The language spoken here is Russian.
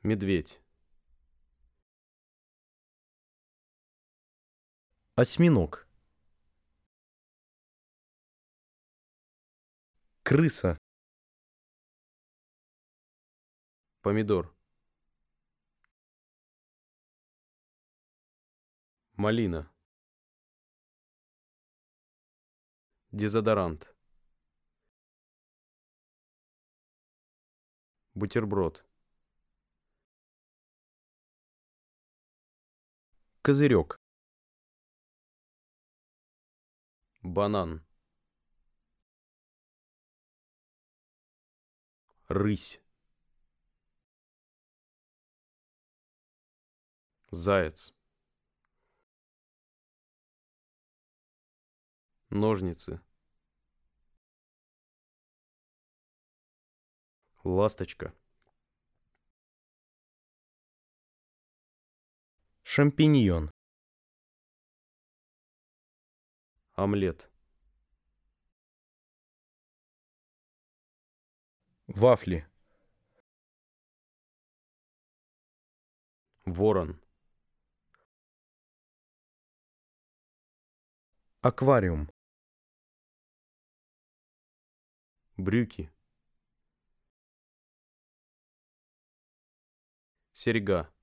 Медведь. Осьминог. Крыса. Помидор. Малина. Дезодорант. Бутерброд. Козырек. Банан. Рысь. Заяц. Ножницы. Ласточка. Шампиньон. Омлет. Вафли. Ворон. Аквариум. Брюки. Серьга.